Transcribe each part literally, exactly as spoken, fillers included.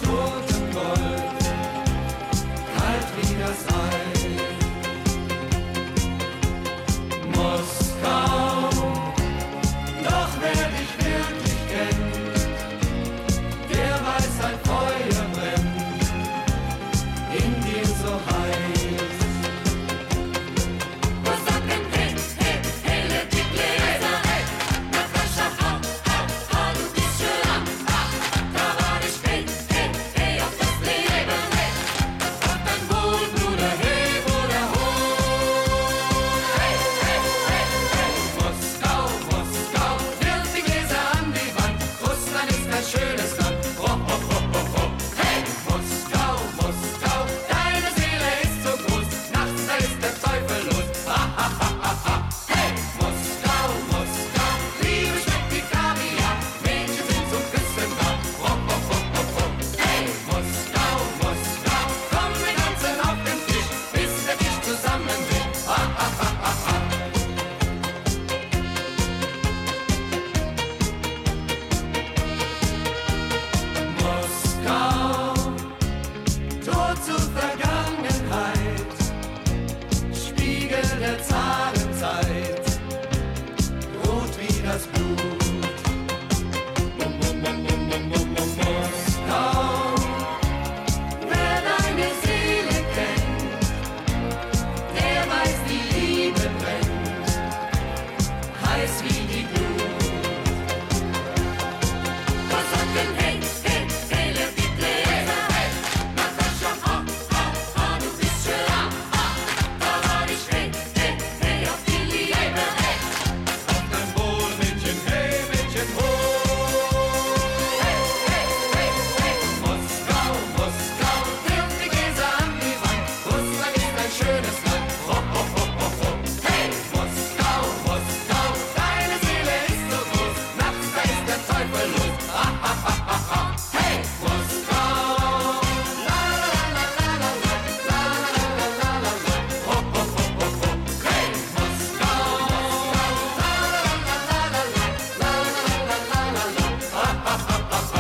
totem Gold, kalt wie das Eis. Moskau, doch wer dich wirklich kennt, der weiß, ein Feuer brennt in dir so heiß. Was sagt denn hey, hey, helle die Gläser? Natascha, hau, hau, hau, du bist schön am Bach. Da war ich hey, hey, hey, auf das Leben, hey. Auf dein Wohl, Bruder, hey, Bruder, ho. Hey, hey, hey, hey. Moskau, Moskau, wirf die Gläser an die Wand. Russland ist ein schönes Land. Ho, ho, ho, ho, ho. Hey, Moskau, Moskau, deine Seele ist so groß. Nachts, da ist der Teufel los. Ha, ha, ha, ha, ha. Hey, Moskau, Moskau, Liebe schmeckt wie Kaviar. Mädchen sind zum Küssen da. Ho, ho, ho, ho, ho. Hey, Moskau, Moskau, komm, wir tanzen auf dem Tisch, bis der Tisch zusammenbricht. Ha, ha, ha, ha, ha. Moskau, Tor zur Vergangenheit, Spiegel der Zarenzeit, rot wie das Blut. Mo- mo- mo- mo- mo- mo- mo- Moskau, wer deine Seele kennt, der weiß, die Liebe brennt, heiß wie die Glut. Was sagt denn hey, hey, helle die Gläser? Natascha, hau, hau, hau, du bist schön am Bach. Da war ich hey, hey, hey, auf die Liebe, hey. Auf dein Wohl, Mädchen, hey, Mädchen, ho! Hey, hey, hey, hey. Moskau, Moskau, wirf die Gläser an die Wand. Russland ist ein schönes Land. Ho, ho, ho, ho, ho. Hey, Moskau, Moskau, deine Seele ist so groß. Nachts, da ist der Teufel los. Ha, ha, ha, ha, ha. Hey, Moskau, la, la, la, la, la, la, la, la, la, la, la, la. Ho, ho, ho, ho, ho. Hey, Moskau, la, la, la, la, la, la, la, la, la, la, la, la. Ha, ha, ha, ha, ha.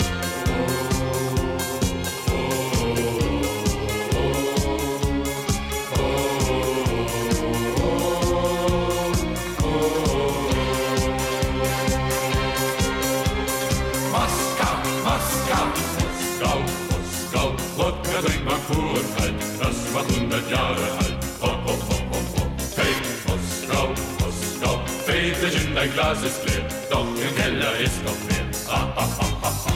Moskau, Moskau, Moskau, Moskau, Wodka trinkt man pur und kalt, das war hundert Jahre alt. Ho, ho, ho, ho, ho. Hey, Moskau, Moskau, Väterchen, dein Glas ist leer, doch im Keller ist noch mehr. Ha, ha, ha, ha, ha.